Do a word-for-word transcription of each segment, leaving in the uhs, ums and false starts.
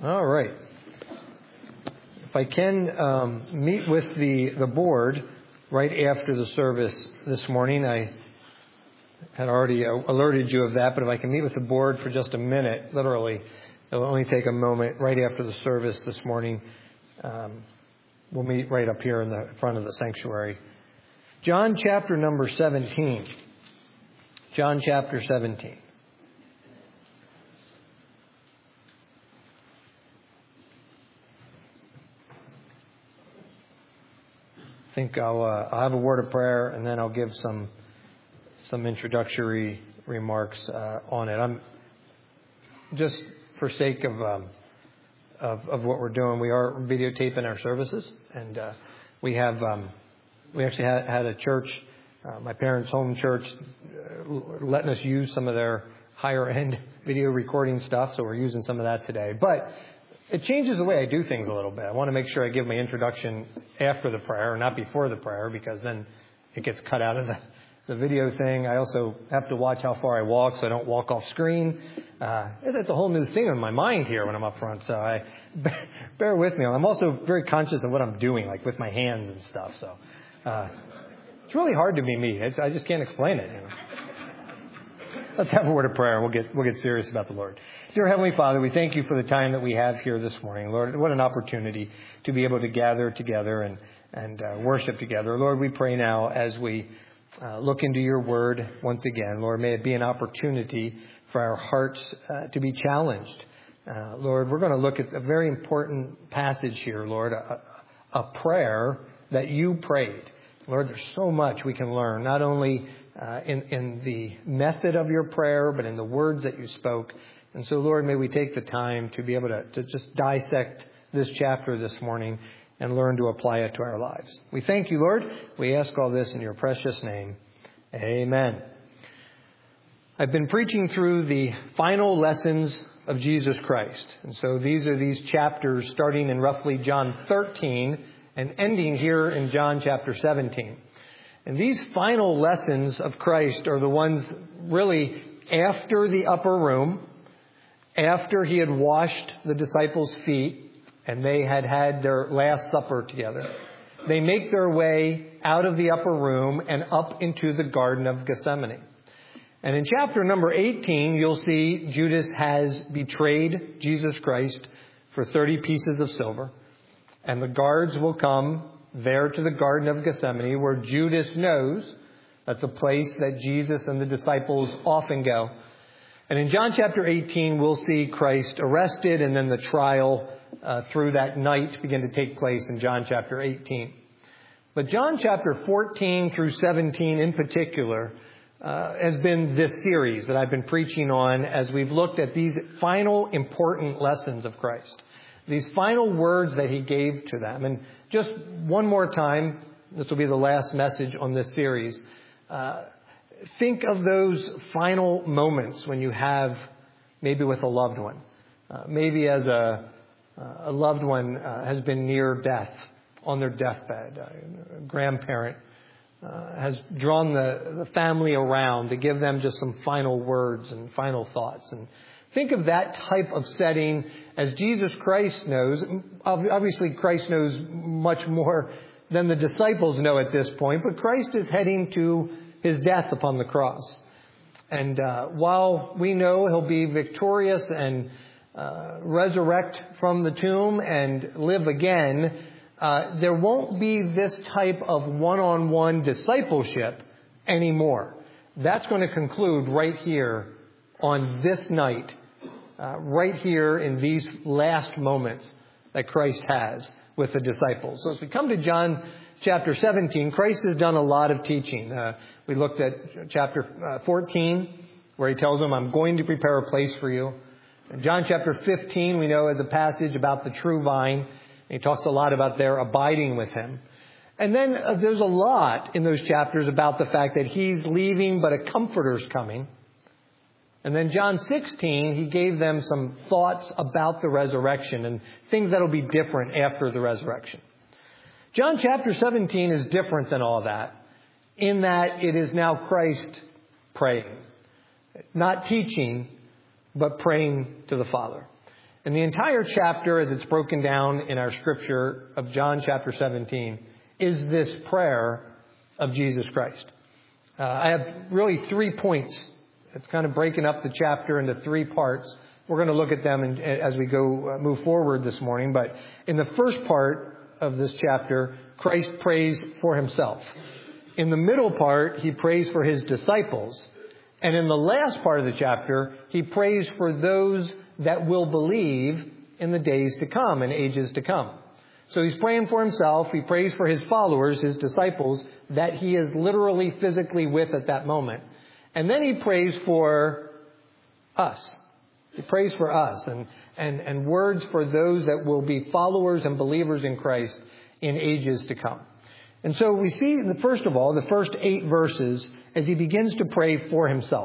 All right. If I can um, meet with the, the board right after the service this morning. I had already alerted you of that, but if I can meet with the board for just a minute, literally, it'll only take a moment right after the service this morning. Um, we'll meet right up here in the front of the sanctuary. John chapter number seventeen. John chapter seventeen. I think I'll, uh, I'll have a word of prayer, and then I'll give some some introductory remarks uh, on it. I'm just for sake of, um, of of what we're doing. We are videotaping our services, and uh, we have um, we actually had, had a church, uh, my parents' home church, uh, letting us use some of their higher end video recording stuff. So we're using some of that today, but it changes the way I do things a little bit. I want to make sure I give my introduction after the prayer, not before the prayer, because then it gets cut out of the, the video thing. I also have to watch how far I walk so I don't walk off screen. Uh, that's a whole new thing in my mind here when I'm up front, so I bear with me. I'm also very conscious of what I'm doing, like with my hands and stuff. So uh, it's really hard to be me. It's, I just can't explain it. You know? Let's have a word of prayer, and we'll get we'll get serious about the Lord. Dear Heavenly Father, we thank you for the time that we have here this morning. Lord, what an opportunity to be able to gather together and, and uh, worship together. Lord, we pray now as we uh, look into your word once again. Lord, may it be an opportunity for our hearts uh, to be challenged. Uh, Lord, we're going to look at a very important passage here, Lord, a, a prayer that you prayed. Lord, there's so much we can learn, not only uh, in, in the method of your prayer, but in the words that you spoke. And so, Lord, may we take the time to be able to, to just dissect this chapter this morning and learn to apply it to our lives. We thank you, Lord. We ask all this in your precious name. Amen. I've been preaching through the final lessons of Jesus Christ. And so these are these chapters starting in roughly John thirteen and ending here in John chapter seventeen. And these final lessons of Christ are the ones really after the upper room, after he had washed the disciples' feet and they had had their Last Supper together. They make their way out of the upper room and up into the Garden of Gethsemane. And in chapter number eighteen, you'll see Judas has betrayed Jesus Christ for thirty pieces of silver. And the guards will come there to the Garden of Gethsemane, where Judas knows that's a place that Jesus and the disciples often go. And in John chapter eighteen, we'll see Christ arrested, and then the trial uh, through that night begin to take place in John chapter eighteen. But John chapter fourteen through seventeen in particular uh, has been this series that I've been preaching on as we've looked at these final important lessons of Christ. These final words that he gave to them. And just one more time, this will be the last message on this series. Uh, think of those final moments when you have, maybe with a loved one. Uh, maybe as a, a loved one uh, has been near death, on their deathbed. Uh, a grandparent uh, has drawn the, the family around to give them just some final words and final thoughts. And think of that type of setting as Jesus Christ knows. Obviously, Christ knows much more than the disciples know at this point, but Christ is heading to his death upon the cross. And uh, while we know he'll be victorious and uh, resurrect from the tomb and live again, uh, there won't be this type of one-on-one discipleship anymore. That's going to conclude right here on this night. Uh, right here in these last moments that Christ has with the disciples. So as we come to John chapter seventeen, Christ has done a lot of teaching. Uh, we looked at chapter uh, fourteen, where he tells them, I'm going to prepare a place for you. In John chapter fifteen, we know, is a passage about the true vine. And he talks a lot about their abiding with him. And then uh, there's a lot in those chapters about the fact that he's leaving, but a comforter's coming. And then John sixteen, he gave them some thoughts about the resurrection and things that will be different after the resurrection. John chapter seventeen is different than all that, in that it is now Christ praying. Not teaching, but praying to the Father. And the entire chapter, as it's broken down in our scripture of John chapter seventeen, is this prayer of Jesus Christ. Uh, I have really three points. It's kind of breaking up the chapter into three parts. We're going to look at them in, as we go uh, move forward this morning. But in the first part of this chapter, Christ prays for himself. In the middle part, he prays for his disciples. And in the last part of the chapter, he prays for those that will believe in the days to come and ages to come. So he's praying for himself. He prays for his followers, his disciples, that he is literally physically with at that moment. And then he prays for us. He prays for us and, and, and words for those that will be followers and believers in Christ in ages to come. And so we see, first of all, the first eight verses as he begins to pray for himself.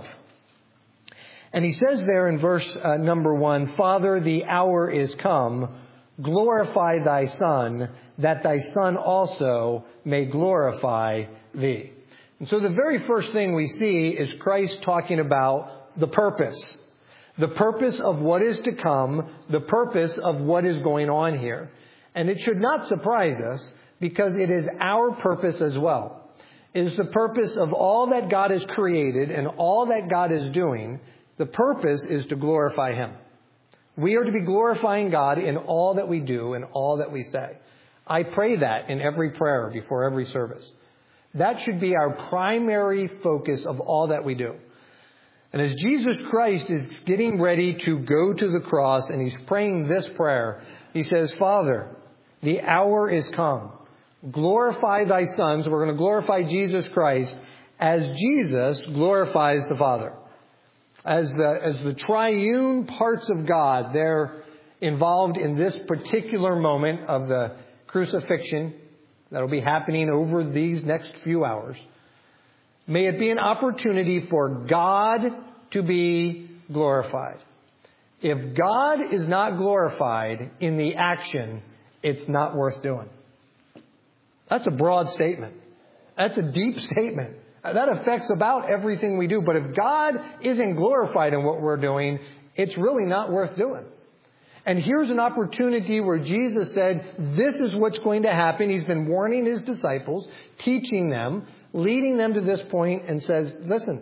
And he says there in verse uh, number one, Father, the hour is come. Glorify thy Son, that thy Son also may glorify thee. And so the very first thing we see is Christ talking about the purpose. The purpose of what is to come, the purpose of what is going on here. And it should not surprise us because it is our purpose as well. It is the purpose of all that God has created and all that God is doing. The purpose is to glorify him. We are to be glorifying God in all that we do and all that we say. I pray that in every prayer before every service. That should be our primary focus of all that we do. And as Jesus Christ is getting ready to go to the cross and he's praying this prayer, he says, Father, the hour is come. Glorify thy Son. So we're going to glorify Jesus Christ as Jesus glorifies the Father. As the, as the triune parts of God, they're involved in this particular moment of the crucifixion that'll be happening over these next few hours. May it be an opportunity for God to be glorified. If God is not glorified in the action, it's not worth doing. That's a broad statement. That's a deep statement. That affects about everything we do. But if God isn't glorified in what we're doing, it's really not worth doing. And here's an opportunity where Jesus said, this is what's going to happen. He's been warning his disciples, teaching them, leading them to this point, and says, listen,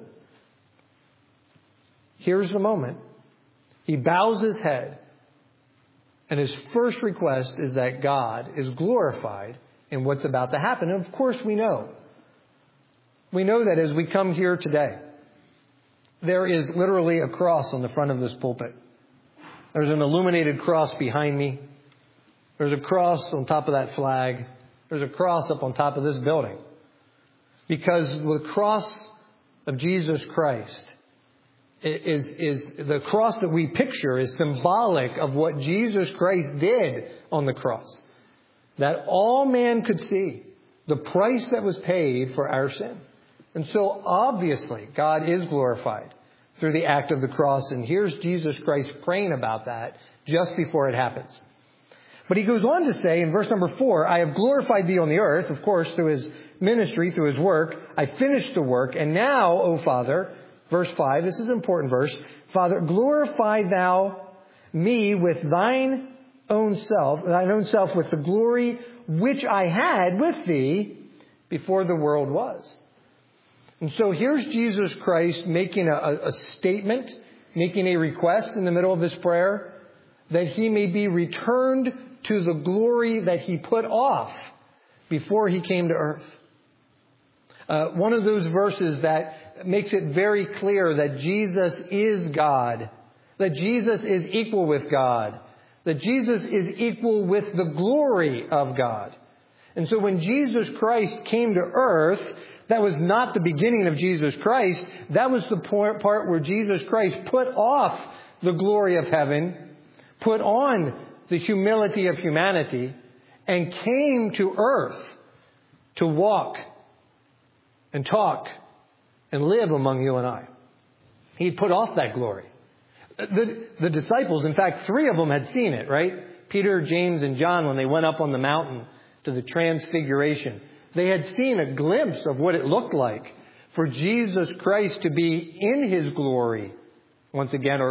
here's the moment. He bows his head. And his first request is that God is glorified in what's about to happen. And of course we know. We know that as we come here today, there is literally a cross on the front of this pulpit. There's an illuminated cross behind me. There's a cross on top of that flag. There's a cross up on top of this building. Because the cross of Jesus Christ is, is the cross that we picture is symbolic of what Jesus Christ did on the cross. That all man could see the price that was paid for our sin. And so obviously God is glorified through the act of the cross. And here's Jesus Christ praying about that just before it happens. But he goes on to say in verse number four, I have glorified thee on the earth, of course, through his ministry, through his work. I finished the work. And now, O Father, verse five, this is an important verse. Father, glorify thou me with thine own self, thine own self with the glory which I had with thee before the world was. And so here's Jesus Christ making a, a statement, making a request in the middle of this prayer that he may be returned to the glory that he put off before he came to earth. Uh, one of those verses that makes it very clear that Jesus is God, that Jesus is equal with God, that Jesus is equal with the glory of God. And so when Jesus Christ came to earth, that was not the beginning of Jesus Christ. That was the part where Jesus Christ put off the glory of heaven, put on the humility of humanity, and came to earth to walk and talk and live among you and I. He put off that glory. The, the disciples, in fact, three of them had seen it, right? Peter, James, and John, when they went up on the mountain to the transfiguration, they had seen a glimpse of what it looked like for Jesus Christ to be in his glory once again, or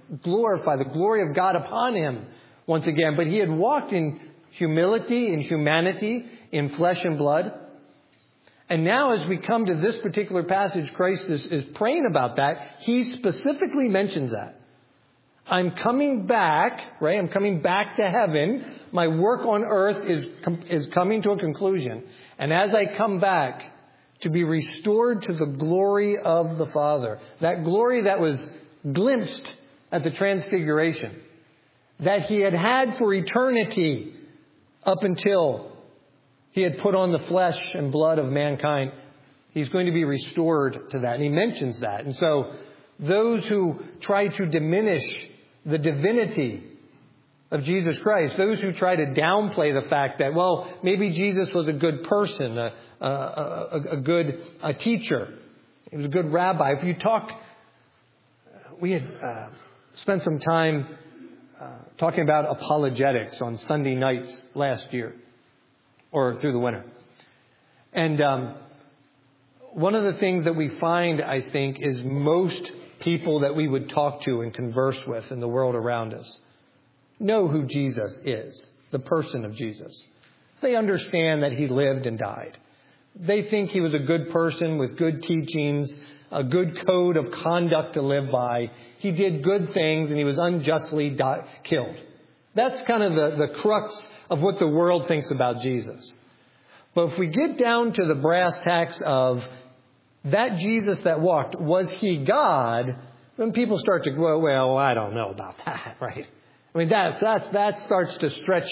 glorify the glory of God upon him once again. But he had walked in humility, in humanity, in flesh and blood. And now as we come to this particular passage, Christ is, is praying about that. He specifically mentions that. I'm coming back, right? I'm coming back to heaven. My work on earth is, is coming to a conclusion. And as I come back, to be restored to the glory of the Father. That glory that was glimpsed at the Transfiguration. That he had had for eternity up until he had put on the flesh and blood of mankind. He's going to be restored to that. And he mentions that. And so those who try to diminish the divinity of Jesus Christ, those who try to downplay the fact that, well, maybe Jesus was a good person, a, a, a, a good a teacher, he was a good rabbi. If you talk, we had uh, spent some time uh, talking about apologetics on Sunday nights last year, or through the winter. And um, one of the things that we find, I think, is most people that we would talk to and converse with in the world around us know who Jesus is, the person of Jesus. They understand that he lived and died. They think he was a good person with good teachings, a good code of conduct to live by. He did good things and he was unjustly di- killed. That's kind of the, the crux of what the world thinks about Jesus. But if we get down to the brass tacks of that Jesus that walked, was he God? Then people start to go, well, I don't know about that, right? I mean, that, that's, that starts to stretch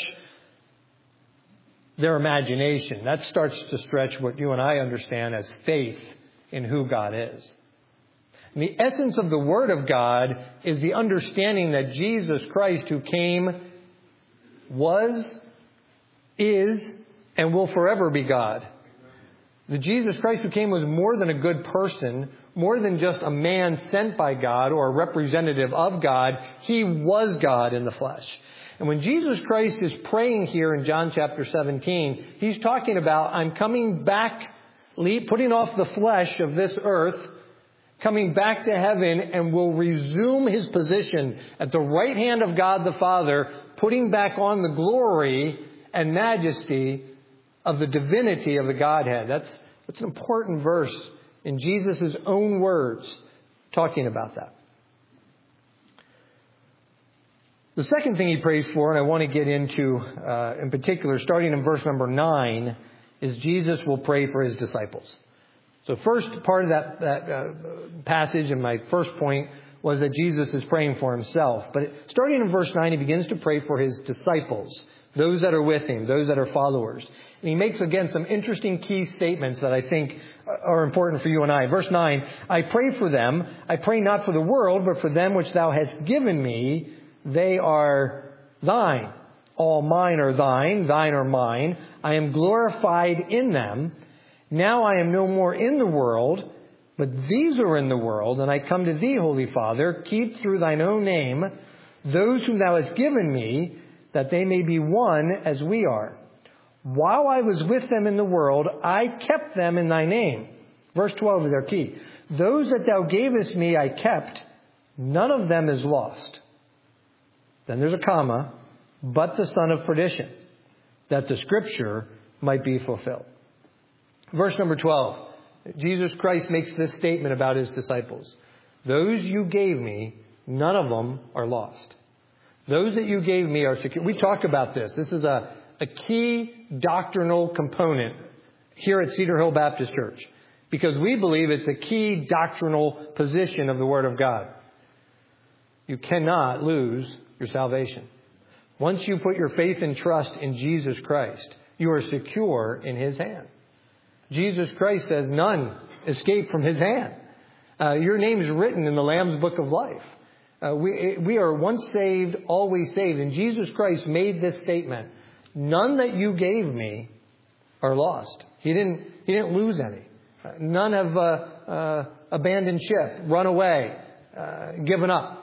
their imagination. That starts to stretch what you and I understand as faith in who God is. And the essence of the Word of God is the understanding that Jesus Christ, who came, was, is, and will forever be God. The Jesus Christ who came was more than a good person, more than just a man sent by God or a representative of God. He was God in the flesh. And when Jesus Christ is praying here in John chapter seventeen, he's talking about, I'm coming back, putting off the flesh of this earth, coming back to heaven, and will resume his position at the right hand of God the Father, putting back on the glory and majesty of the divinity of the Godhead. That's, that's an important verse in Jesus' own words talking about that. The second thing he prays for, and I want to get into uh, in particular, starting in verse number nine, is Jesus will pray for his disciples. So first part of that, that uh, passage and my first point was that Jesus is praying for himself. But starting in verse nine, he begins to pray for his disciples, those that are with him, those that are followers. And he makes, again, some interesting key statements that I think are important for you and I. Verse nine, I pray for them. I pray not for the world, but for them which thou hast given me. They are thine. All mine are thine. Thine are mine. I am glorified in them. Now I am no more in the world, but these are in the world. And I come to thee, Holy Father. Keep through thine own name those whom thou hast given me, that they may be one as we are. While I was with them in the world, I kept them in thy name. Verse twelve is our key. Those that thou gavest me I kept. None of them is lost. Then there's a comma, but the son of perdition, that the scripture might be fulfilled. Verse number twelve. Jesus Christ makes this statement about his disciples. Those you gave me, none of them are lost. Those that you gave me are secure. We talk about this. This is a, a key doctrinal component here at Cedar Hill Baptist Church, because we believe it's a key doctrinal position of the Word of God. You cannot lose your salvation. Once you put your faith and trust in Jesus Christ, you are secure in his hand. Jesus Christ says none escape from his hand. Uh, your name is written in the Lamb's Book of Life. Uh, we, we are once saved, always saved. And Jesus Christ made this statement. None that you gave me are lost. He didn't, he didn't lose any. Uh, none have uh, uh, abandoned ship, run away, uh, given up.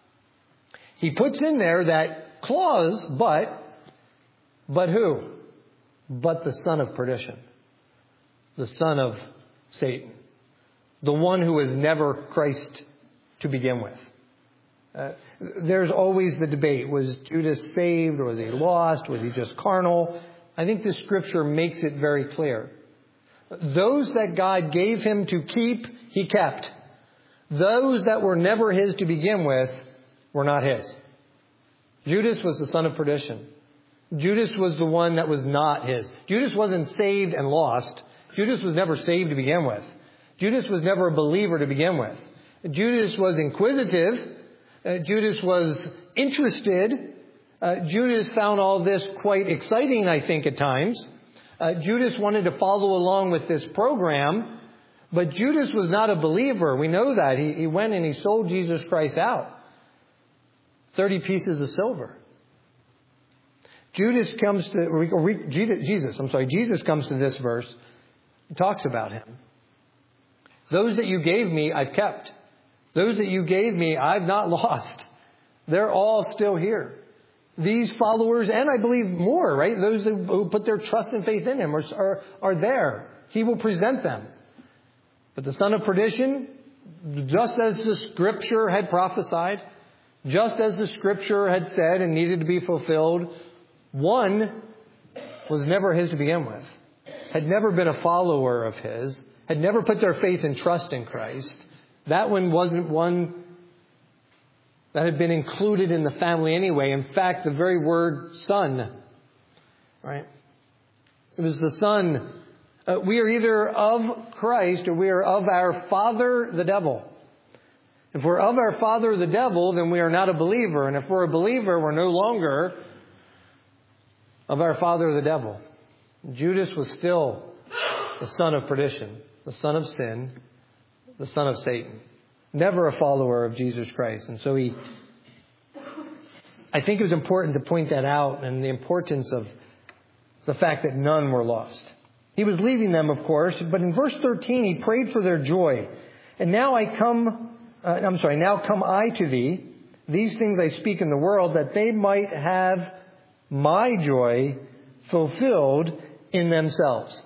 He puts in there that clause, but, but who? But the son of perdition. The son of Satan. The one who was never Christ to begin with. Uh, there's always the debate. Was Judas saved, or was he lost? Was he just carnal? I think the Scripture makes it very clear. Those that God gave him to keep, he kept. Those that were never his to begin with were not his. Judas was the son of perdition. Judas was the one that was not his. Judas wasn't saved and lost. Judas was never saved to begin with. Judas was never a believer to begin with. Judas was inquisitive. Uh, Judas was interested. Uh, Judas found all this quite exciting, I think, at times. Uh, Judas wanted to follow along with this program, but Judas was not a believer. We know that. He, he went and he sold Jesus Christ out. thirty pieces of silver. Judas comes to, or Jesus, I'm sorry, Jesus comes to this verse and talks about him. Those that you gave me, I've kept. Those that you gave me, I've not lost. They're all still here. These followers, and I believe more, right? Those who put their trust and faith in him are, are, are there. He will present them. But the son of perdition, just as the Scripture had prophesied, just as the Scripture had said and needed to be fulfilled, one was never his to begin with, had never been a follower of his, had never put their faith and trust in Christ. That one wasn't one that had been included in the family anyway. In fact, the very word son, right? It was the son. Uh, we are either of Christ or we are of our father, the devil. If we're of our father, the devil, then we are not a believer. And if we're a believer, we're no longer of our father, the devil. Judas was still the son of perdition, the son of sin, the son of Satan. Never a follower of Jesus Christ. And so he, I think it was important to point that out, and the importance of the fact that none were lost. He was leaving them, of course, but in verse thirteen, he prayed for their joy. And now I come, uh, I'm sorry, now come I to thee. These things I speak in the world, that they might have my joy fulfilled in themselves.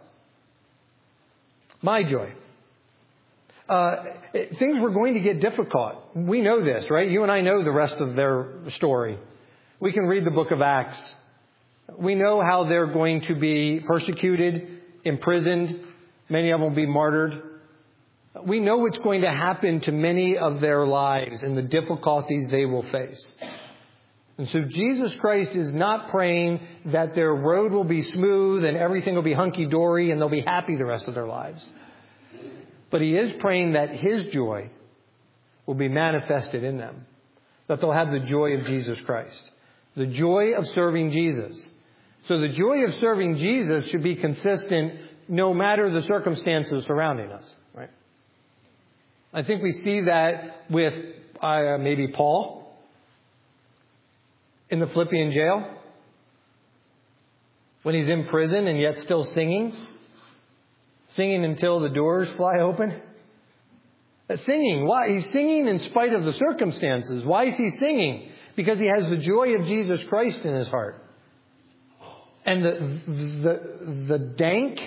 My joy. Uh, things were going to get difficult. We know this, right? You and I know the rest of their story. We can read the book of Acts. We know how they're going to be persecuted, imprisoned. Many of them will be martyred. We know what's going to happen to many of their lives and the difficulties they will face. And so Jesus Christ is not praying that their road will be smooth and everything will be hunky-dory and they'll be happy the rest of their lives. But he is praying that his joy will be manifested in them. That they'll have the joy of Jesus Christ. The joy of serving Jesus. So the joy of serving Jesus should be consistent no matter the circumstances surrounding us. Right? I think we see that with uh, maybe Paul in the Philippian jail. When he's in prison and yet still singing. Singing until the doors fly open. Uh, singing. Why? He's singing in spite of the circumstances. Why is he singing? Because he has the joy of Jesus Christ in his heart. And the, the, the dank,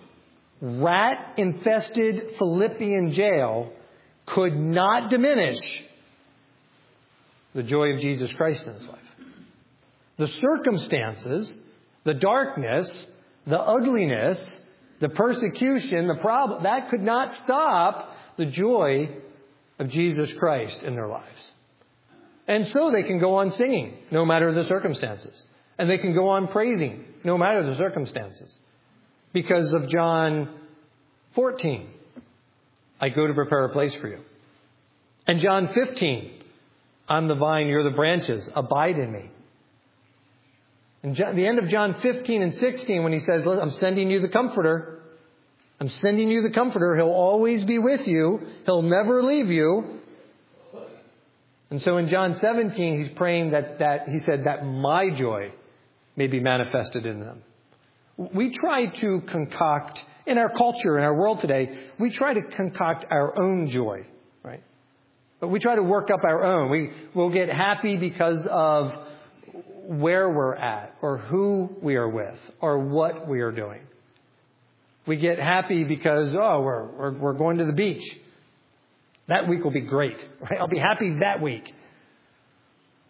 rat-infested Philippian jail could not diminish the joy of Jesus Christ in his life. The circumstances, the darkness, the ugliness, the persecution, the problem, that could not stop the joy of Jesus Christ in their lives. And so they can go on singing, no matter the circumstances. And they can go on praising, no matter the circumstances. Because of John fourteen, I go to prepare a place for you. And John fifteen, I'm the vine, you're the branches, abide in me. And the end of John fifteen and sixteen, when he says, I'm sending you the Comforter. I'm sending you the Comforter. He'll always be with you. He'll never leave you. And so in John seventeen, he's praying that, that he said that my joy may be manifested in them. We try to concoct, in our culture, in our world today, we try to concoct our own joy, right? But we try to work up our own. We will get happy because of where we're at, or who we are with, or what we are doing. We get happy because, oh, we're, we're, we're going to the beach. That week will be great, right? I'll be happy that week.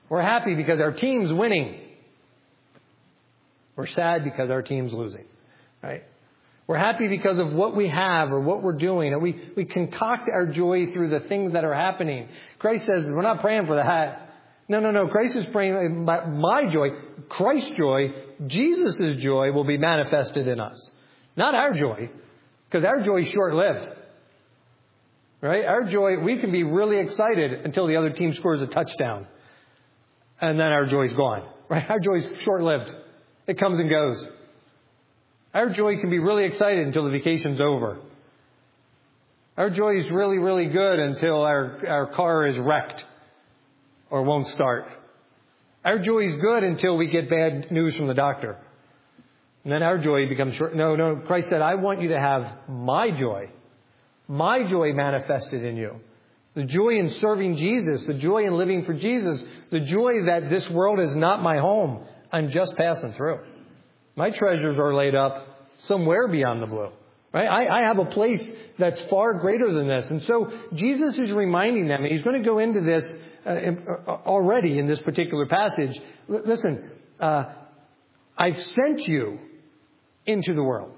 We're happy because our team's winning. We're sad because our team's losing, right? We're happy because of what we have or what we're doing. And we, we concoct our joy through the things that are happening. Christ says, we're not praying for that. No, no, no. Christ is praying, my, my joy, Christ's joy, Jesus' joy will be manifested in us. Not our joy, because our joy is short-lived. Right? Our joy, we can be really excited until the other team scores a touchdown. And then our joy's gone. Right? Our joy is short-lived. It comes and goes. Our joy can be really excited until the vacation's over. Our joy is really, really good until our, our car is wrecked or won't start. Our joy is good until we get bad news from the doctor. And then our joy becomes short. No, no. Christ said, I want you to have my joy. My joy manifested in you. The joy in serving Jesus. The joy in living for Jesus. The joy that this world is not my home. I'm just passing through. My treasures are laid up somewhere beyond the blue. Right? I, I have a place that's far greater than this. And so Jesus is reminding them, and he's going to go into this uh, already in this particular passage. L- listen, uh, I've sent you into the world.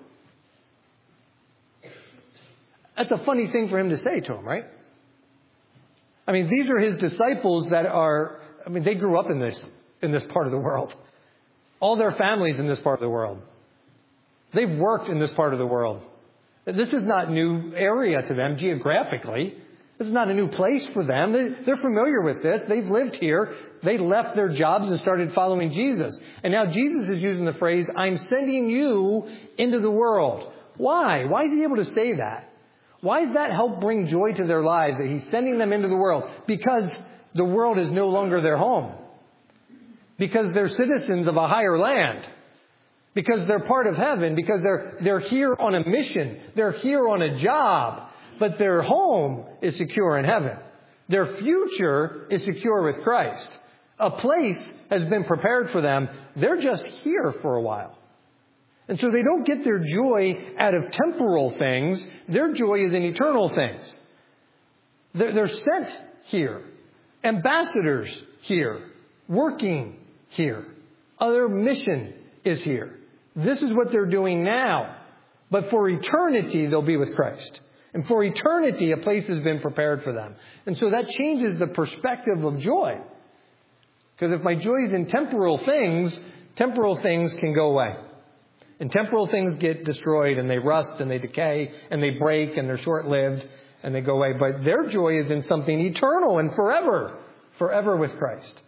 That's a funny thing for him to say to him, right? I mean, these are his disciples that are, I mean, they grew up in this, in this part of the world. All their families in this part of the world. They've worked in this part of the world. This is not new area to them geographically. This is not a new place for them. They, they're familiar with this. They've lived here. They left their jobs and started following Jesus. And now Jesus is using the phrase, I'm sending you into the world. Why? Why is he able to say that? Why does that help bring joy to their lives, that he's sending them into the world? Because the world is no longer their home. Because they're citizens of a higher land. Because they're part of heaven. Because they're, they're here on a mission. They're here on a job. But their home is secure in heaven. Their future is secure with Christ. A place has been prepared for them. They're just here for a while. And so they don't get their joy out of temporal things. Their joy is in eternal things. They're, they're sent here. Ambassadors here. Working here. Other mission is here. This is what they're doing now. But for eternity, they'll be with Christ. And for eternity, a place has been prepared for them. And so that changes the perspective of joy. Because if my joy is in temporal things, temporal things can go away. And temporal things get destroyed and they rust and they decay and they break and they're short-lived and they go away. But their joy is in something eternal and forever. Forever with Christ.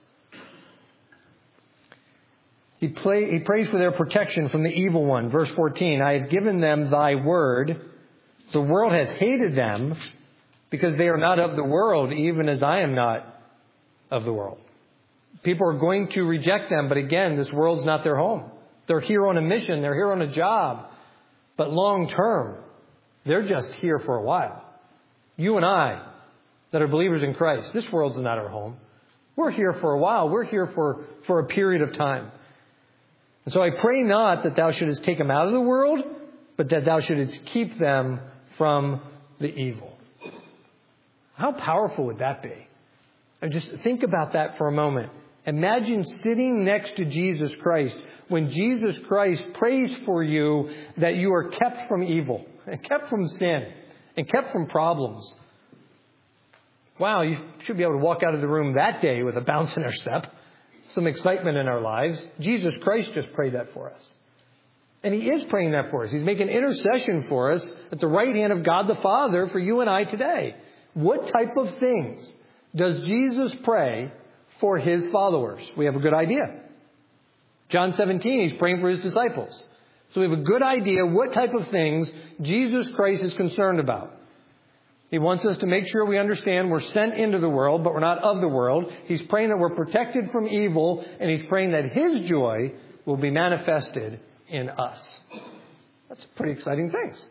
He, play, he prays for their protection from the evil one. Verse fourteen, I have given them thy word. The world has hated them because they are not of the world, even as I am not of the world. People are going to reject them. But again, this world's not their home. They're here on a mission. They're here on a job. But long term, they're just here for a while. You and I that are believers in Christ, this world's not our home. We're here for a while. We're here for, for a period of time. And so I pray not that thou shouldest take them out of the world, but that thou shouldest keep them from the evil. How powerful would that be? I just think about that for a moment. Imagine sitting next to Jesus Christ when Jesus Christ prays for you that you are kept from evil and kept from sin and kept from problems. Wow, you should be able to walk out of the room that day with a bounce in our step, some excitement in our lives. Jesus Christ just prayed that for us. And he is praying that for us. He's making intercession for us at the right hand of God the Father for you and I today. What type of things does Jesus pray for his followers? We have a good idea. John seventeen, he's praying for his disciples. So we have a good idea what type of things Jesus Christ is concerned about. He wants us to make sure we understand we're sent into the world, but we're not of the world. He's praying that we're protected from evil, and he's praying that his joy will be manifested in us. That's pretty exciting things.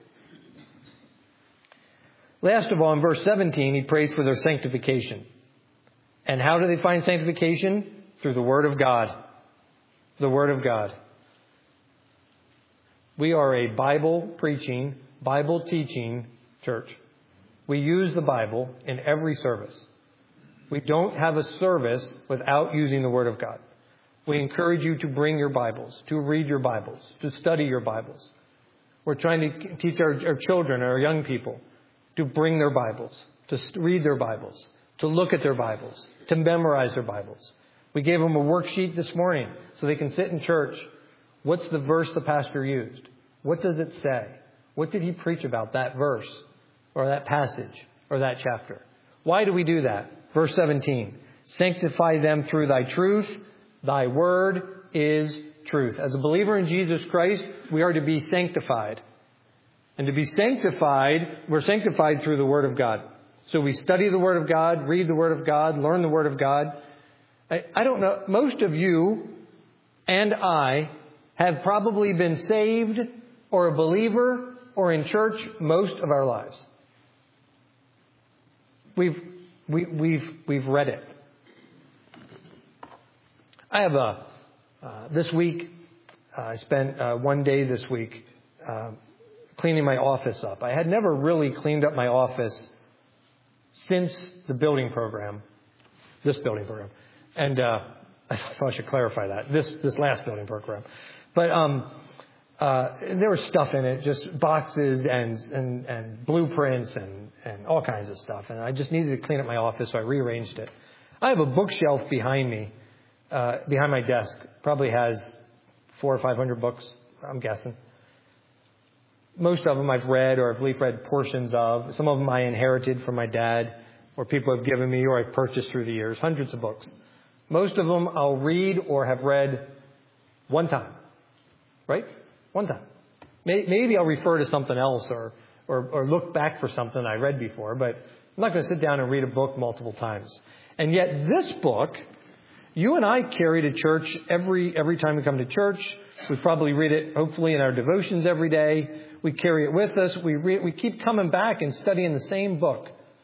Last of all, in verse seventeen, he prays for their sanctification. And how do they find sanctification? Through the Word of God. The Word of God. We are a Bible-preaching, Bible-teaching church. We use the Bible in every service. We don't have a service without using the Word of God. We encourage you to bring your Bibles, to read your Bibles, to study your Bibles. We're trying to teach our, our children, our young people, to bring their Bibles, to read their Bibles, to look at their Bibles, to memorize their Bibles. We gave them a worksheet this morning so they can sit in church. What's the verse the pastor used? What does it say? What did he preach about, that verse or that passage or that chapter? Why do we do that? Verse seventeen, sanctify them through thy truth. Thy word is truth. As a believer in Jesus Christ, we are to be sanctified. And to be sanctified, we're sanctified through the Word of God. So we study the Word of God, read the Word of God, learn the Word of God. I, I don't know, most of you and I have probably been saved or a believer or in church most of our lives. We've, we, we've, we've read it. I have a, uh, this week, uh, I spent uh, one day this week uh, cleaning my office up. I had never really cleaned up my office since the building program, this building program. And uh, I thought I should clarify that, this this last building program. But um, uh, there was stuff in it, just boxes and and, and blueprints and, and all kinds of stuff. And I just needed to clean up my office, so I rearranged it. I have a bookshelf behind me. Uh, behind my desk, probably has four or five hundred books, I'm guessing. Most of them I've read or I've at least read portions of. Some of them I inherited from my dad or people have given me or I've purchased through the years. Hundreds of books. Most of them I'll read or have read one time. Right? One time. Maybe I'll refer to something else or, or, or look back for something I read before, but I'm not going to sit down and read a book multiple times. And yet this book, you and I carry to church every every time we come to church. We probably read it, hopefully, in our devotions every day. We carry it with us. We read, we keep coming back and studying the same book.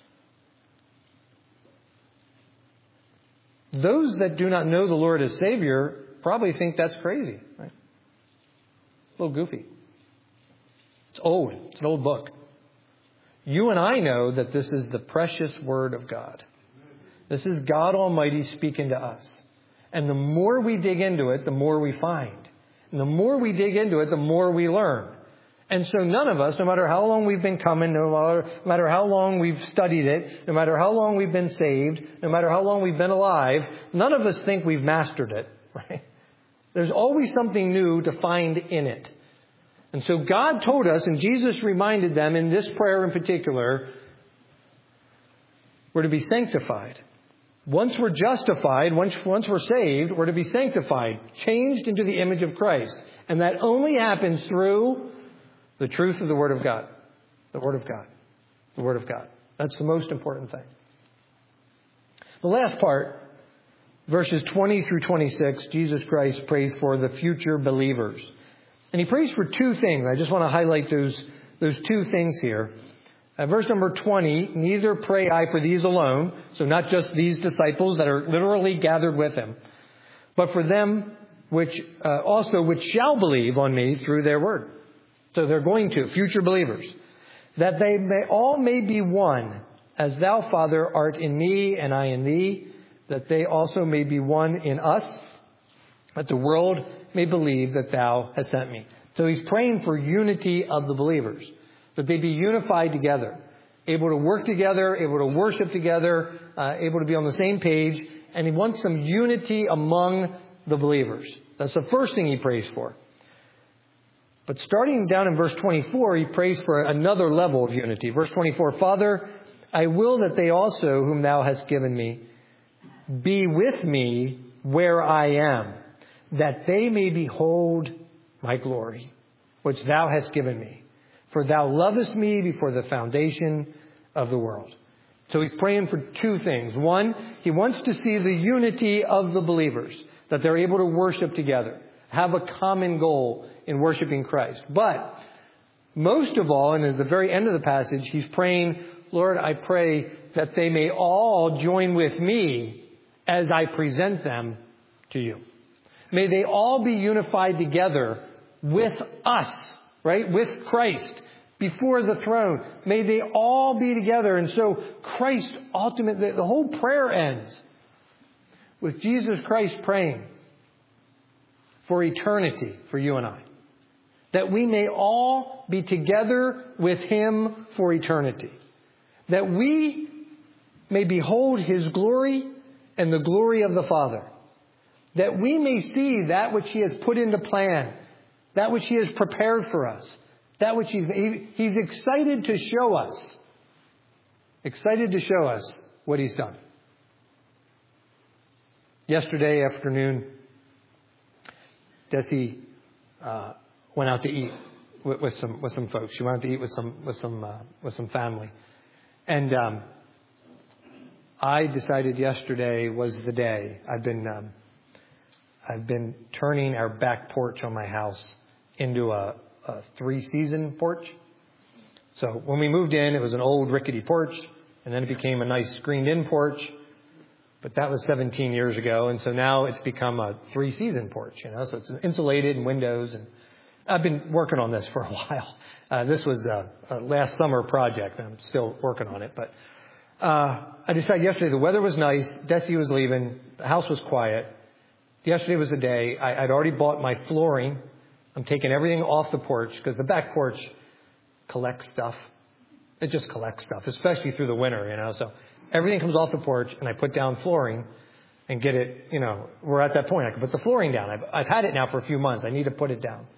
Those that do not know the Lord as Savior probably think that's crazy. Right? A little goofy. It's old. It's an old book. You and I know that this is the precious Word of God. This is God Almighty speaking to us. And the more we dig into it, the more we find. And the more we dig into it, the more we learn. And so none of us, no matter how long we've been coming, no matter, no matter how long we've studied it, no matter how long we've been saved, no matter how long we've been alive, none of us think we've mastered it. Right? There's always something new to find in it. And so God told us, and Jesus reminded them in this prayer in particular, we're to be sanctified. Once we're justified, once, once we're saved, we're to be sanctified, changed into the image of Christ. And that only happens through the truth of the Word of God. The Word of God. The Word of God. That's the most important thing. The last part, verses twenty through twenty-six, Jesus Christ prays for the future believers. And he prays for two things. I just want to highlight those, those two things here. Uh, verse number twenty, neither pray I for these alone, so not just these disciples that are literally gathered with him, but for them which uh, also which shall believe on me through their word. So they're going to, future believers, that they may all may be one, as thou, Father, art in me and I in thee, that they also may be one in us, that the world may believe that thou hast sent me. So he's praying for unity of the believers. That they be unified together, able to work together, able to worship together, uh, able to be on the same page. And he wants some unity among the believers. That's the first thing he prays for. But starting down in verse twenty-four, he prays for another level of unity. Verse twenty-four, Father, I will that they also, whom thou hast given me, be with me where I am, that they may behold my glory, which thou hast given me. For thou lovest me before the foundation of the world. So he's praying for two things. One, he wants to see the unity of the believers, that they're able to worship together, have a common goal in worshiping Christ. But most of all, and at the very end of the passage, he's praying, Lord, I pray that they may all join with me as I present them to you. May they all be unified together with us, right? With Christ before the throne. May they all be together. And so Christ ultimately, the whole prayer ends with Jesus Christ praying for eternity for you and I. That we may all be together with Him for eternity. That we may behold His glory and the glory of the Father. That we may see that which He has put into plan. That which He has prepared for us. That which He's, he, He's excited to show us. Excited to show us what He's done. Yesterday afternoon, Desi uh, went out to eat with, with some with some folks. She went out to eat with some with some uh, with some family, and um, I decided yesterday was the day. I've been um, I've been turning our back porch on my house into a, a three-season porch. So when we moved in, it was an old rickety porch, and then it became a nice screened-in porch. But that was seventeen years ago, and so now it's become a three-season porch, you know. So it's insulated and windows, and I've been working on this for a while. Uh, this was a, a last summer project, and I'm still working on it. But uh, I decided yesterday the weather was nice, Desi was leaving, the house was quiet. Yesterday was the day. I, I'd already bought my flooring. I'm taking everything off the porch because the back porch collects stuff. It just collects stuff, especially through the winter, you know. So everything comes off the porch, and I put down flooring and get it, you know, we're at that point. I can put the flooring down. I've, I've had it now for a few months. I need to put it down.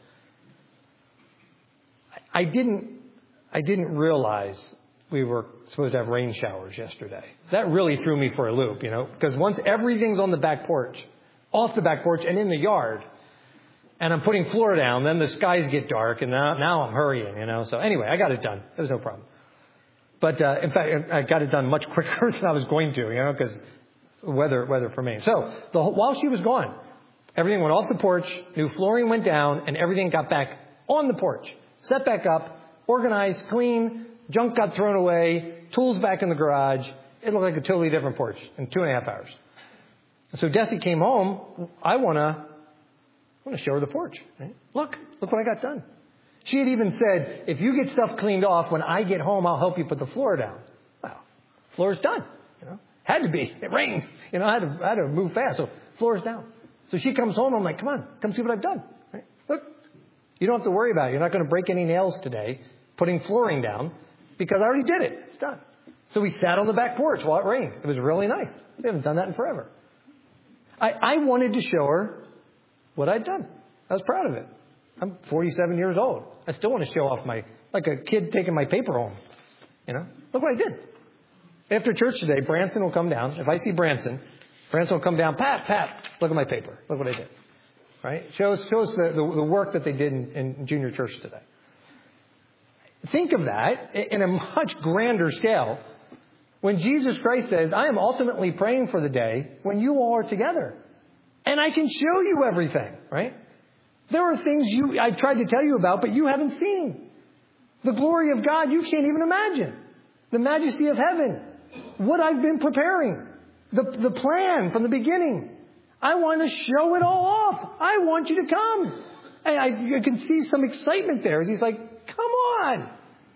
I, I didn't, I didn't realize we were supposed to have rain showers yesterday. That really threw me for a loop, you know, because once everything's on the back porch, off the back porch and in the yard, and I'm putting floor down, then the skies get dark, and now, now I'm hurrying, you know. So anyway, I got it done. It was no problem. But, uh, in fact, I got it done much quicker than I was going to, you know, because weather, weather for me. So the, while she was gone, everything went off the porch, new flooring went down, and everything got back on the porch. Set back up, organized, clean, junk got thrown away, tools back in the garage. It looked like a totally different porch in two and a half hours. So Desi came home. I want to I want to show her the porch. Right? Look, look what I got done. She had even said, if you get stuff cleaned off, when I get home, I'll help you put the floor down. Well, floor's done. You know, had to be. It rained. You know, I had to, I had to move fast. So floor's down. So she comes home. I'm like, come on, come see what I've done. Right? Look, you don't have to worry about it. You're not going to break any nails today putting flooring down because I already did it. It's done. So we sat on the back porch while it rained. It was really nice. We haven't done that in forever. I, I wanted to show her what I'd done. I was proud of it. I'm forty-seven years old. I still want to show off my, like a kid taking my paper home. You know, look what I did. After church today, Branson will come down. If I see Branson, Branson will come down, Pat, Pat, look at my paper. Look what I did. Right? Shows, shows the, the, the work that they did in, in junior church today. Think of that in a much grander scale. When Jesus Christ says, I am ultimately praying for the day when you all are together. And I can show you everything, right? There are things you I've tried to tell you about, but you haven't seen. The glory of God you can't even imagine. The majesty of heaven. What I've been preparing. The, the plan from the beginning. I want to show it all off. I want you to come. And I, I can see some excitement there. He's like, come on.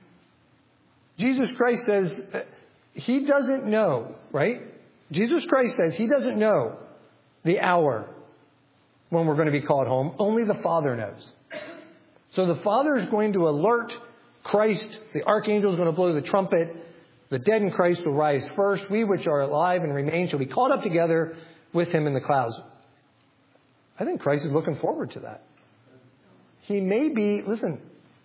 Jesus Christ says He doesn't know, right? Jesus Christ says He doesn't know the hour when we're going to be called home. Only the Father knows. So the Father is going to alert Christ. The archangel is going to blow the trumpet. The dead in Christ will rise first. We which are alive and remain shall be caught up together with Him in the clouds. I think Christ is looking forward to that. He may be, listen,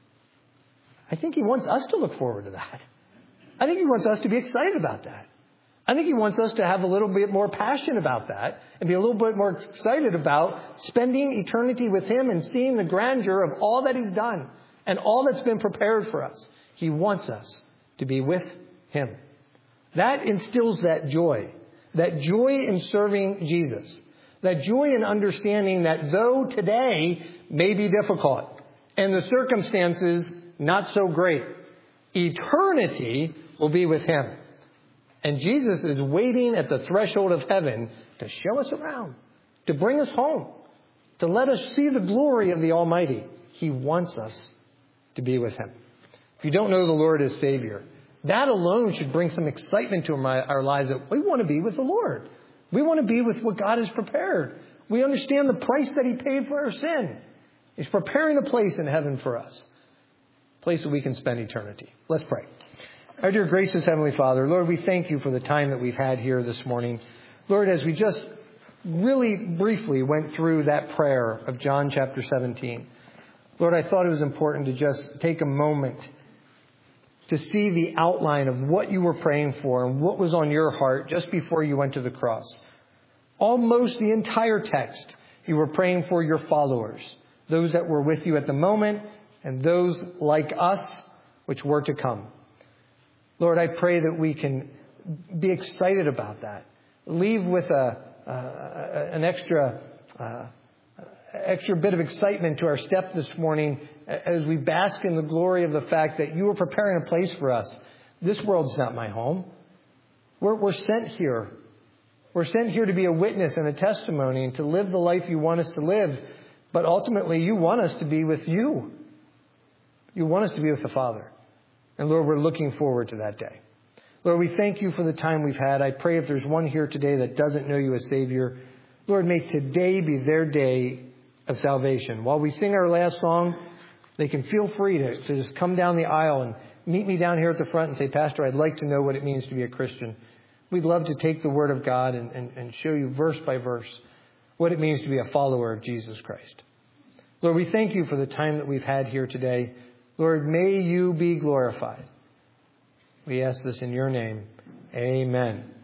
I think He wants us to look forward to that. I think He wants us to be excited about that. I think He wants us to have a little bit more passion about that and be a little bit more excited about spending eternity with Him and seeing the grandeur of all that He's done and all that's been prepared for us. He wants us to be with Him. That instills that joy, that joy in serving Jesus, that joy in understanding that though today may be difficult and the circumstances not so great, eternity will be with Him. And Jesus is waiting at the threshold of heaven to show us around, to bring us home, to let us see the glory of the Almighty. He wants us to be with Him. if you don't know the Lord as Savior, that alone should bring some excitement to our, our lives that we want to be with the Lord. We want to be with what God has prepared. We understand the price that He paid for our sin. He's preparing a place in heaven for us, a place that we can spend eternity. Let's pray. Our dear gracious Heavenly Father, Lord, we thank You for the time that we've had here this morning. Lord, as we just really briefly went through that prayer of John chapter seventeen, Lord, I thought it was important to just take a moment to see the outline of what You were praying for and what was on Your heart just before You went to the cross. Almost the entire text, You were praying for Your followers, those that were with You at the moment and those like us which were to come. Lord, I pray that we can be excited about that. Leave with a, uh, an extra, uh, extra bit of excitement to our step this morning as we bask in the glory of the fact that You are preparing a place for us. This world's not my home. We're, we're sent here. We're sent here to be a witness and a testimony and to live the life You want us to live. But ultimately, You want us to be with You. You want us to be with the Father. And Lord, we're looking forward to that day. Lord, we thank You for the time we've had. I pray if there's one here today that doesn't know You as Savior, Lord, may today be their day of salvation. While we sing our last song, they can feel free to, to just come down the aisle and meet me down here at the front and say, Pastor, I'd like to know what it means to be a Christian. We'd love to take the Word of God and, and, and show you verse by verse what it means to be a follower of Jesus Christ. Lord, we thank You for the time that we've had here today. Lord, may You be glorified. We ask this in Your name. Amen.